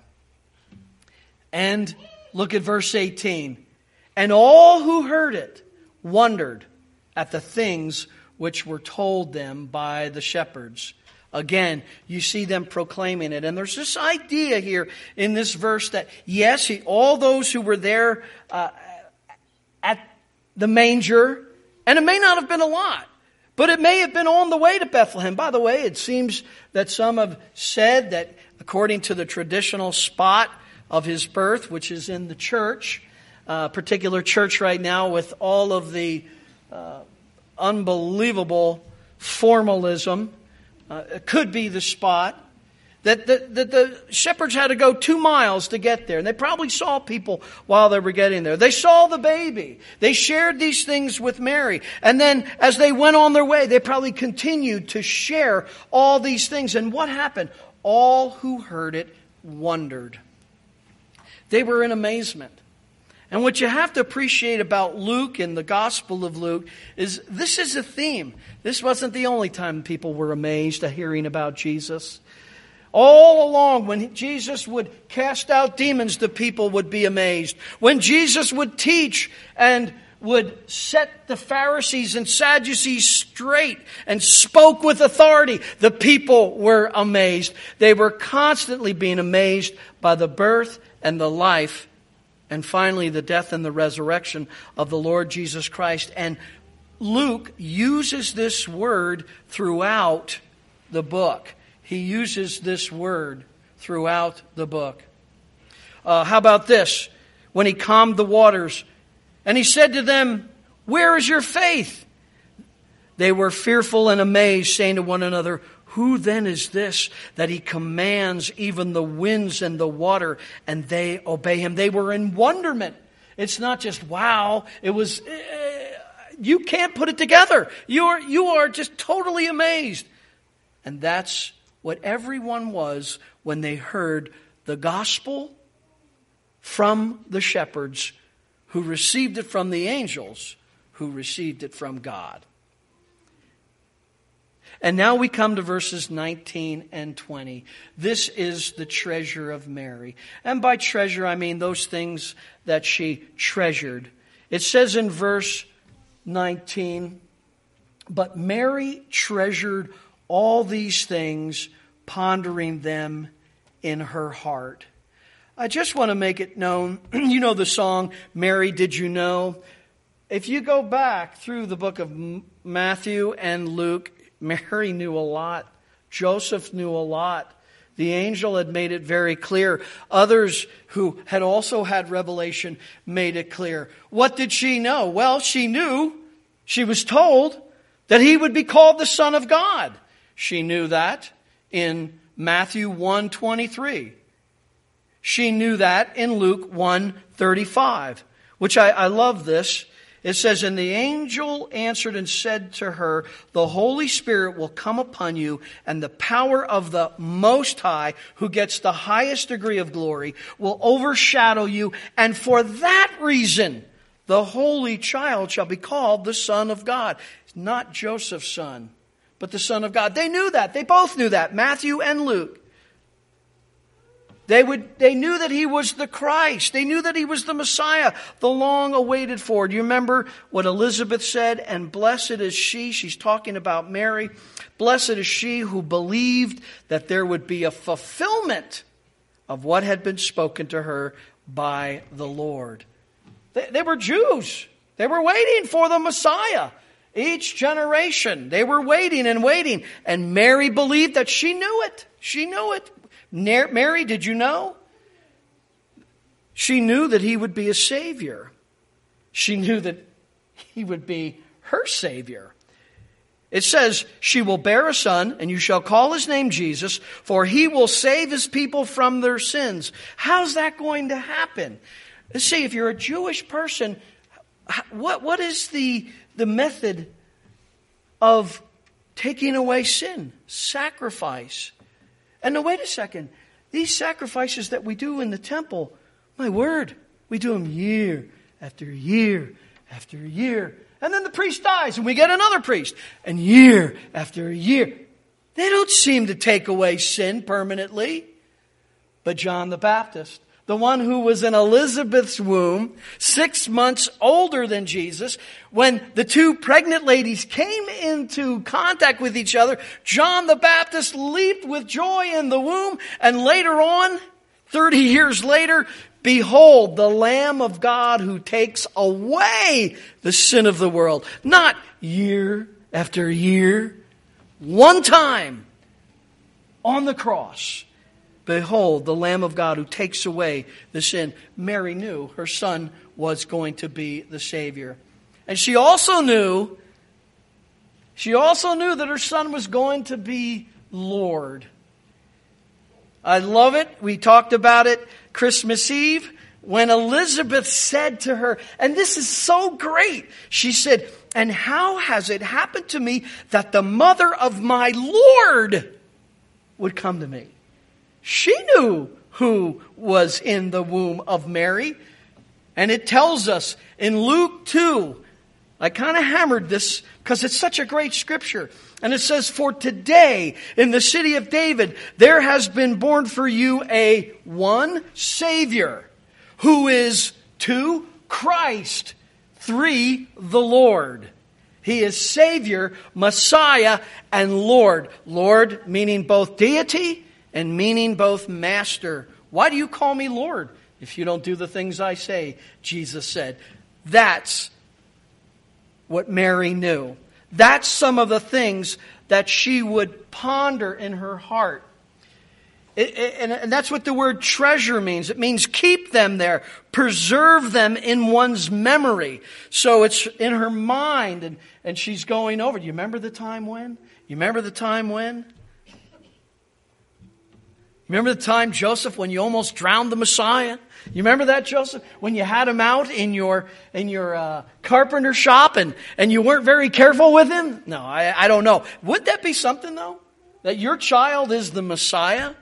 And look at verse eighteen. And all who heard it wondered at the things which were told them by the shepherds. Again, you see them proclaiming it. And there's this idea here in this verse that, yes, he, all those who were there uh, at the manger, and it may not have been a lot, but it may have been on the way to Bethlehem. By the way, it seems that some have said that according to the traditional spot of his birth, which is in the church, a uh, particular church right now with all of the uh, unbelievable formalism, uh, it could be the spot, that the, that the shepherds had to go two miles to get there. And they probably saw people while they were getting there. They saw the baby. They shared these things with Mary. And then as they went on their way, they probably continued to share all these things. And what happened? All who heard it wondered. They were in amazement. And what you have to appreciate about Luke and the Gospel of Luke is this is a theme. This wasn't the only time people were amazed at hearing about Jesus. All along, when Jesus would cast out demons, the people would be amazed. When Jesus would teach and would set the Pharisees and Sadducees straight and spoke with authority, the people were amazed. They were constantly being amazed by the birth and the life and finally the death and the resurrection of the Lord Jesus Christ. And Luke uses this word throughout the book. He uses this word throughout the book. Uh, how about this? When he calmed the waters, and he said to them, "Where is your faith?" They were fearful and amazed, saying to one another, "Who then is this that he commands even the winds and the water, and they obey him?" They were in wonderment. It's not just wow. It was, uh, you can't put it together. You are, you are just totally amazed. And that's what everyone was when they heard the gospel from the shepherds who received it from the angels who received it from God. And now we come to verses nineteen and twenty. This is the treasure of Mary. And by treasure, I mean those things that she treasured. It says in verse nineteen, "But Mary treasured all these things, pondering them in her heart." I just want to make it known, you know the song, "Mary, Did You Know?" If you go back through the book of Matthew and Luke, Mary knew a lot. Joseph knew a lot. The angel had made it very clear. Others who had also had revelation made it clear. What did she know? Well, she knew, she was told that he would be called the Son of God. She knew that in Matthew one twenty-three. She knew that in Luke one thirty-five, which I, I love this. It says, "And the angel answered and said to her, 'The Holy Spirit will come upon you, and the power of the Most High, who gets the highest degree of glory, will overshadow you. And for that reason, the Holy Child shall be called the Son of God.'" It's not Joseph's son, but the Son of God. They knew that. They both knew that, Matthew and Luke. They would. They knew that he was the Christ. They knew that he was the Messiah, the long awaited for. Do you remember what Elizabeth said? "And blessed is she," she's talking about Mary, "blessed is she who believed that there would be a fulfillment of what had been spoken to her by the Lord." They, they were Jews. They were waiting for the Messiah. Each generation, they were waiting and waiting. And Mary believed that she knew it. She knew it. Mary, did you know? She knew that he would be a Savior. She knew that he would be her Savior. It says, "She will bear a son, and you shall call his name Jesus, for he will save his people from their sins." How's that going to happen? Let's see, if you're a Jewish person, what, what is the, the method of taking away sin? Sacrifice. And now, wait a second. These sacrifices that we do in the temple, my word, we do them year after year after year. And then the priest dies and we get another priest. And year after year. They don't seem to take away sin permanently. But John the Baptist, the one who was in Elizabeth's womb, six months older than Jesus, when the two pregnant ladies came into contact with each other, John the Baptist leaped with joy in the womb. And later on, thirty years later, behold, the Lamb of God who takes away the sin of the world. Not year after year. One time on the cross. Behold, the Lamb of God who takes away the sin. Mary knew her son was going to be the Savior. And she also knew, she also knew that her son was going to be Lord. I love it. We talked about it Christmas Eve when Elizabeth said to her, and this is so great. She said, "And how has it happened to me that the mother of my Lord would come to me?" She knew who was in the womb of Mary. And it tells us in Luke two, I kind of hammered this because it's such a great scripture. And it says, for today in the city of David, there has been born for you a one, Savior, who is two, Christ, three, the Lord. He is Savior, Messiah, and Lord. Lord meaning both deity and meaning both master. Why do you call me Lord if you don't do the things I say? Jesus said. That's what Mary knew. That's some of the things that she would ponder in her heart. It, it, and, and that's what the word treasure means. It means keep them there. Preserve them in one's memory. So it's in her mind and, and she's going over. Do you remember the time when? You remember the time when? Remember the time, Joseph, when you almost drowned the Messiah? You remember that, Joseph? When you had him out in your in your uh, carpenter shop and, and you weren't very careful with him? No, I, I don't know. Would that be something, though? That your child is the Messiah?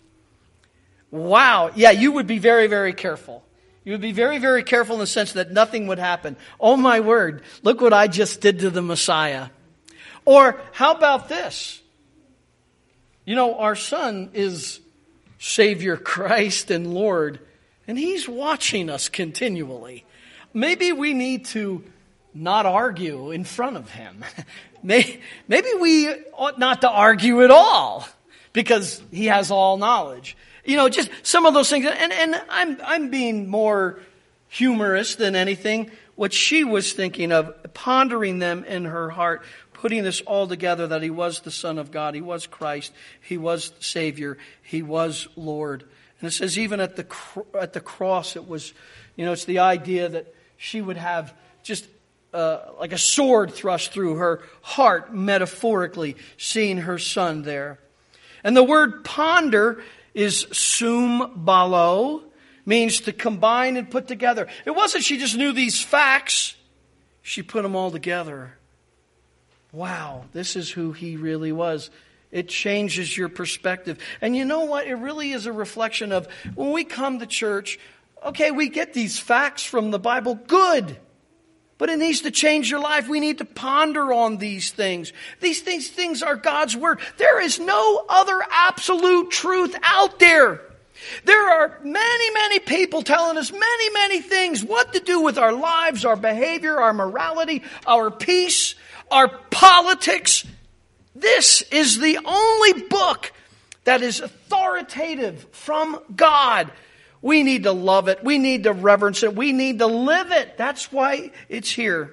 Wow. Yeah, you would be very, very careful. You would be very, very careful in the sense that nothing would happen. Oh, my word. Look what I just did to the Messiah. Or how about this? You know, our son is Savior, Christ, and Lord. And He's watching us continually. Maybe we need to not argue in front of Him. Maybe we ought not to argue at all because He has all knowledge. You know, just some of those things. And, and I'm, I'm being more humorous than anything. What she was thinking of, pondering them in her heart, putting this all together, that He was the Son of God. He was Christ. He was Savior. He was Lord. And it says even at the at the cross, it was, you know, it's the idea that she would have just uh, like a sword thrust through her heart, metaphorically, seeing her son there. And the word ponder is sumbalo, means to combine and put together. It wasn't she just knew these facts. She put them all together. Wow, this is who He really was. It changes your perspective. And you know what? It really is a reflection of when we come to church, okay, we get these facts from the Bible, good. But it needs to change your life. We need to ponder on these things. These things, things are God's Word. There is no other absolute truth out there. There are many, many people telling us many, many things. What to do with our lives, our behavior, our morality, our peace, our politics. This is the only book that is authoritative from God. We need to love it. We need to reverence it. We need to live it. That's why it's here.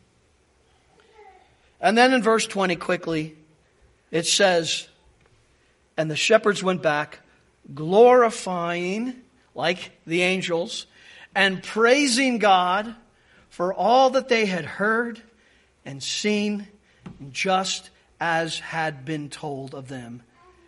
And then in verse twenty, quickly, it says, and the shepherds went back, glorifying, like the angels, and praising God for all that they had heard and seen, just as had been told of them.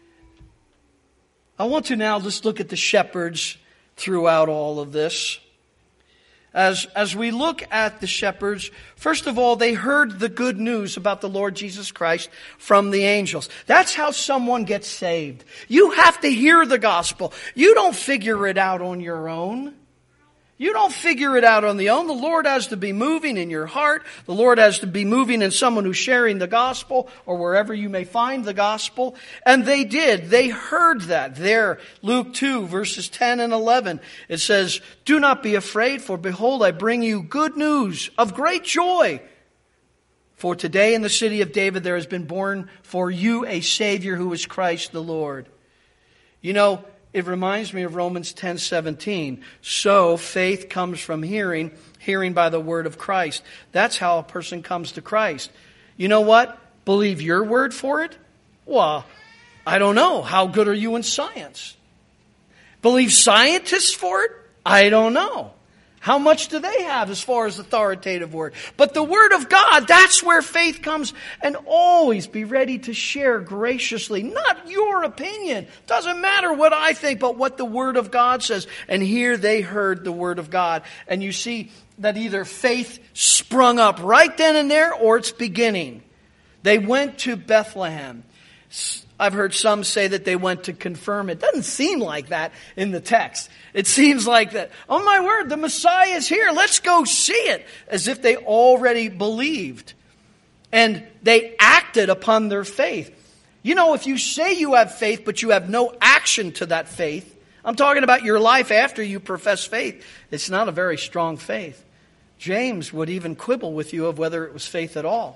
I want to now just look at the shepherds throughout all of this. As, as we look at the shepherds, first of all, they heard the good news about the Lord Jesus Christ from the angels. That's how someone gets saved. You have to hear the gospel. You don't figure it out on your own. You don't figure it out on the own. The Lord has to be moving in your heart. The Lord has to be moving in someone who's sharing the gospel or wherever you may find the gospel. And they did. They heard that. There, Luke two, verses ten and eleven, it says, do not be afraid, for behold, I bring you good news of great joy. For today in the city of David there has been born for you a Savior who is Christ the Lord. You know, it reminds me of Romans ten seventeen. So faith comes from hearing, hearing by the word of Christ. That's how a person comes to Christ. You know what? Believe your word for it? Well, I don't know. How good are you in science? Believe scientists for it? I don't know. How much do they have as far as authoritative word? But the Word of God, that's where faith comes. And always be ready to share graciously. Not your opinion. Doesn't matter what I think, but what the Word of God says. And here they heard the Word of God. And you see that either faith sprung up right then and there, or it's beginning. They went to Bethlehem. I've heard some say that they went to confirm. It doesn't seem like that in the text. It seems like that, oh my word, the Messiah is here. Let's go see it. As if they already believed. And they acted upon their faith. You know, if you say you have faith, but you have no action to that faith, I'm talking about your life after you profess faith, it's not a very strong faith. James would even quibble with you of whether it was faith at all.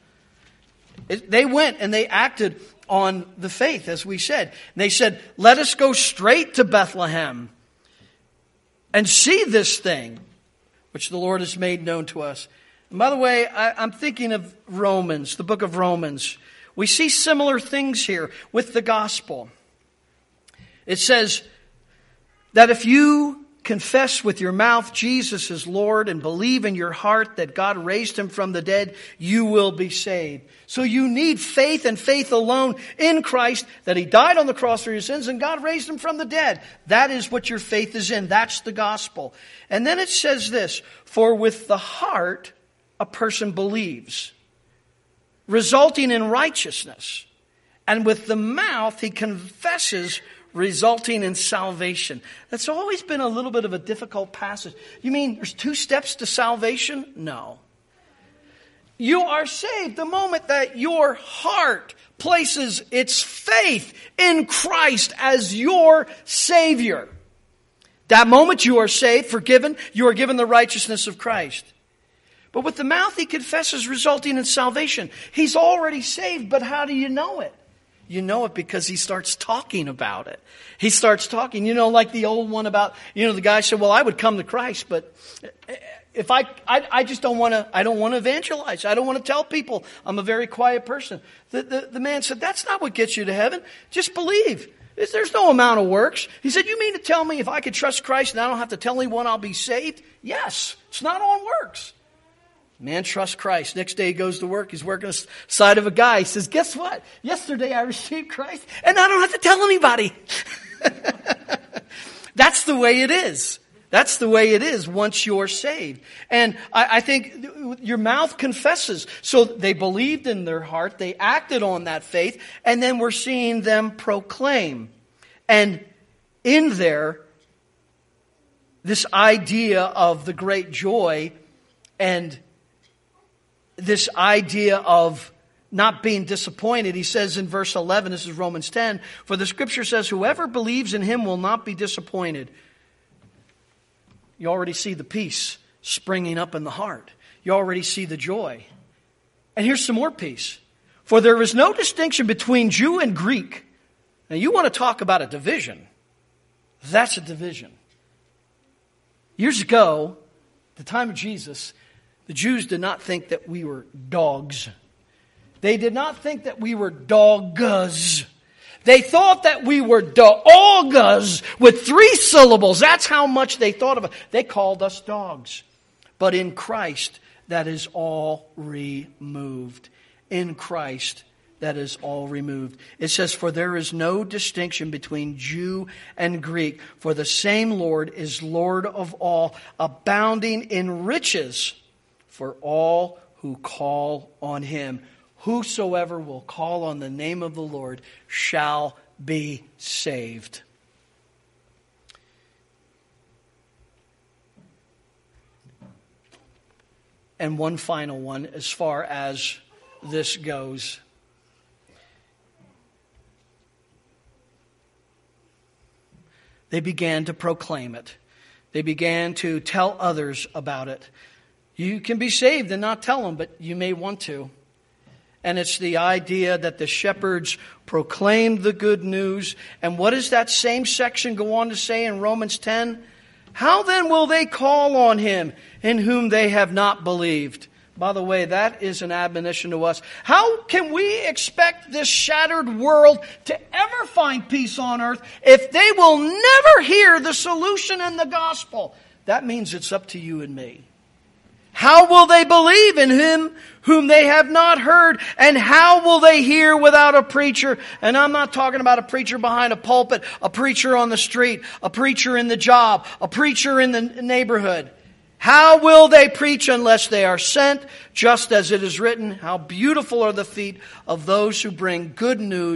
It, they went and they acted on the faith, as we said. And they said, let us go straight to Bethlehem and see this thing, which the Lord has made known to us. And by the way, I, I'm thinking of Romans, the book of Romans. We see similar things here with the gospel. It says that if you confess with your mouth Jesus is Lord and believe in your heart that God raised him from the dead, you will be saved. So you need faith and faith alone in Christ, that he died on the cross for your sins and God raised him from the dead. That is what your faith is in. That's the gospel. And then it says this, for with the heart a person believes, resulting in righteousness, and with the mouth he confesses, resulting in salvation. That's always been a little bit of a difficult passage. You mean there's two steps to salvation? No. You are saved the moment that your heart places its faith in Christ as your Savior. That moment you are saved, forgiven, you are given the righteousness of Christ. But with the mouth he confesses, resulting in salvation. He's already saved, but how do you know it? You know it because he starts talking about it. He starts talking, you know, like the old one about, you know, the guy said, well, I would come to Christ, but if I, I, I just don't want to, I don't want to evangelize. I don't want to tell people. I'm a very quiet person. The, the, the man said, that's not what gets you to heaven. Just believe. There's no amount of works. He said, you mean to tell me if I could trust Christ and I don't have to tell anyone I'll be saved? Yes. It's not on works. Man trusts Christ. Next day he goes to work. He's working on the side of a guy. He says, guess what? Yesterday I received Christ and I don't have to tell anybody. That's the way it is. That's the way it is once you're saved. And I, I think your mouth confesses. So they believed in their heart. They acted on that faith. And then we're seeing them proclaim. And in there, this idea of the great joy and this idea of not being disappointed. He says in verse eleven, this is Romans ten, for the scripture says, whoever believes in him will not be disappointed. You already see the peace springing up in the heart. You already see the joy. And here's some more peace. For there is no distinction between Jew and Greek. Now you want to talk about a division. That's a division. Years ago, at the time of Jesus, the Jews did not think that we were dogs. They did not think that we were doggers. They thought that we were doggers with three syllables. That's how much they thought of it. They called us dogs. But in Christ, that is all removed. In Christ, that is all removed. It says, for there is no distinction between Jew and Greek, for the same Lord is Lord of all, abounding in riches for all who call on him. Whosoever will call on the name of the Lord shall be saved. And one final one as far as this goes. They began to proclaim it. They began to tell others about it. You can be saved and not tell them, but you may want to. And it's the idea that the shepherds proclaimed the good news. And what does that same section go on to say in Romans ten? How then will they call on him in whom they have not believed? By the way, that is an admonition to us. How can we expect this shattered world to ever find peace on earth if they will never hear the solution in the gospel? That means it's up to you and me. How will they believe in him whom they have not heard? And how will they hear without a preacher? And I'm not talking about a preacher behind a pulpit, a preacher on the street, a preacher in the job, a preacher in the neighborhood. How will they preach unless they are sent? Just as it is written, how beautiful are the feet of those who bring good news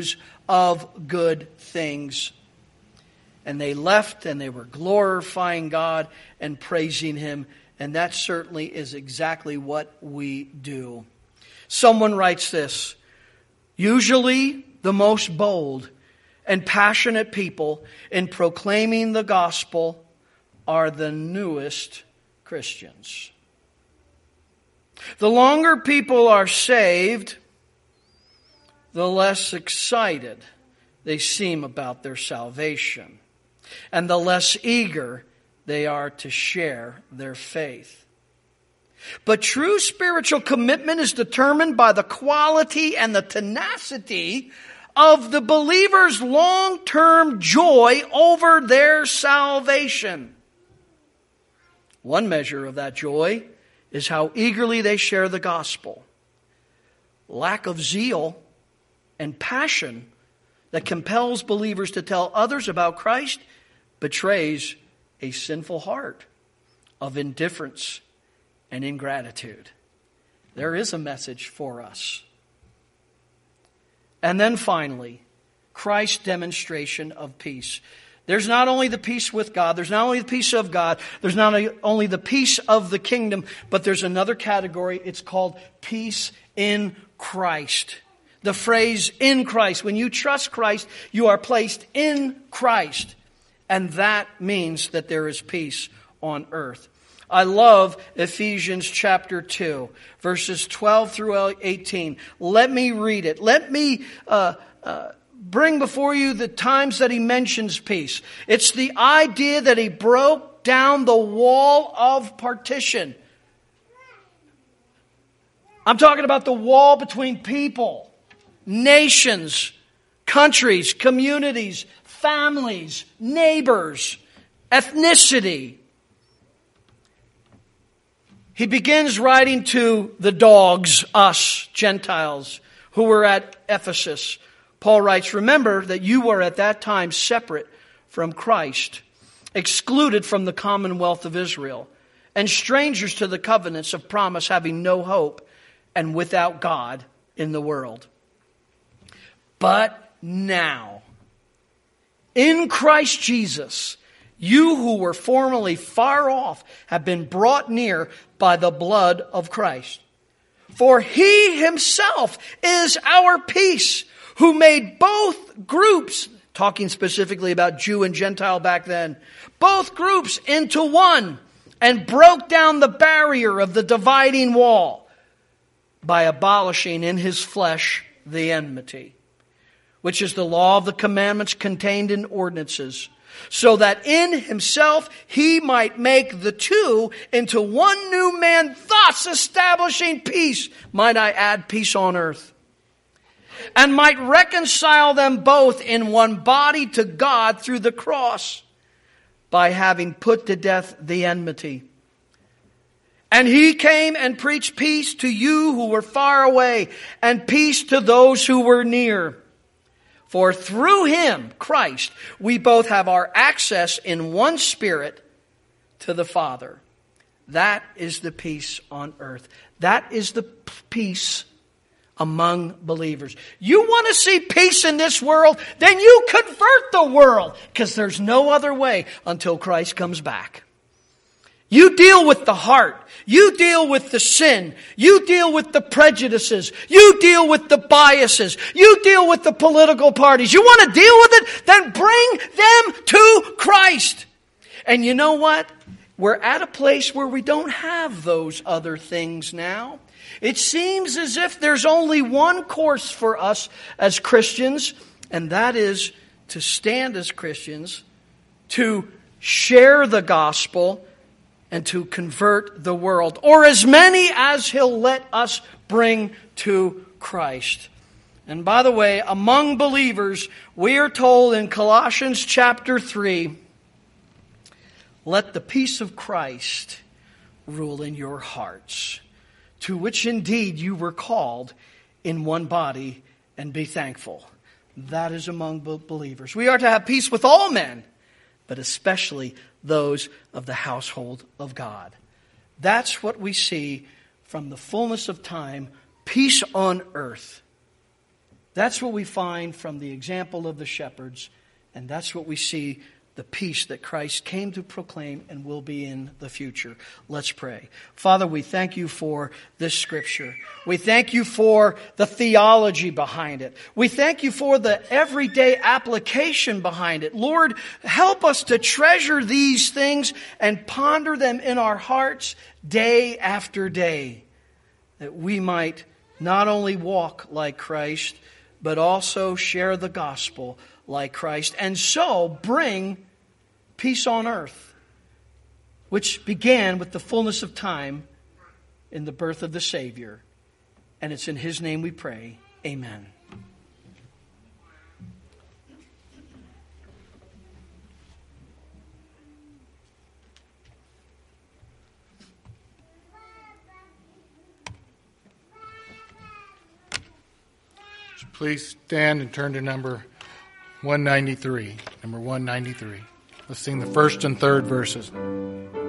of good things. And they left and they were glorifying God and praising Him. And that certainly is exactly what we do. Someone writes this: usually the most bold and passionate people in proclaiming the gospel are the newest Christians. The longer people are saved, the less excited they seem about their salvation, and the less eager they are to share their faith. But true spiritual commitment is determined by the quality and the tenacity of the believer's long-term joy over their salvation. One measure of that joy is how eagerly they share the gospel. Lack of zeal and passion that compels believers to tell others about Christ betrays a sinful heart of indifference and ingratitude. There is a message for us. And then finally, Christ's demonstration of peace. There's not only the peace with God, there's not only the peace of God, there's not only the peace of the kingdom, but there's another category. It's called peace in Christ. The phrase in Christ. When you trust Christ, you are placed in Christ. And that means that there is peace on earth. I love Ephesians chapter two, verses twelve through eighteen. Let me read it. Let me uh, uh, bring before you the times that he mentions peace. It's the idea that he broke down the wall of partition. I'm talking about the wall between people, nations, countries, communities, families, neighbors, ethnicity. He begins writing to the dogs, us, Gentiles, who were at Ephesus. Paul writes, remember that you were at that time separate from Christ, excluded from the commonwealth of Israel, and strangers to the covenants of promise, having no hope and without God in the world. But now, in Christ Jesus, you who were formerly far off have been brought near by the blood of Christ. For He Himself is our peace, who made both groups, talking specifically about Jew and Gentile back then, both groups into one, and broke down the barrier of the dividing wall by abolishing in His flesh the enmity, which is the law of the commandments contained in ordinances, so that in Himself He might make the two into one new man, thus establishing peace. Might I add, peace on earth. And might reconcile them both in one body to God through the cross, by having put to death the enmity. And He came and preached peace to you who were far away, and peace to those who were near. For through Him, Christ, we both have our access in one Spirit to the Father. That is the peace on earth. That is the peace among believers. You want to see peace in this world? Then you convert the world, because there's no other way until Christ comes back. You deal with the heart. You deal with the sin. You deal with the prejudices. You deal with the biases. You deal with the political parties. You want to deal with it? Then bring them to Christ. And you know what? We're at a place where we don't have those other things now. It seems as if there's only one course for us as Christians, and that is to stand as Christians, to share the gospel, and to convert the world, or as many as He'll let us bring to Christ. And by the way, among believers, we are told in Colossians chapter three, let the peace of Christ rule in your hearts, to which indeed you were called in one body, and be thankful. That is among believers. We are to have peace with all men, but especially those of the household of God. That's what we see from the fullness of time, peace on earth. That's what we find from the example of the shepherds, and that's what we see, the peace that Christ came to proclaim and will be in the future. Let's pray. Father, we thank you for this scripture. We thank you for the theology behind it. We thank you for the everyday application behind it. Lord, help us to treasure these things and ponder them in our hearts day after day, that we might not only walk like Christ, but also share the gospel like Christ, and so bring peace on earth, which began with the fullness of time in the birth of the Savior. And it's in His name we pray. Amen. Please stand and turn to number one ninety-three. Number one ninety-three. Let's sing the first and third verses.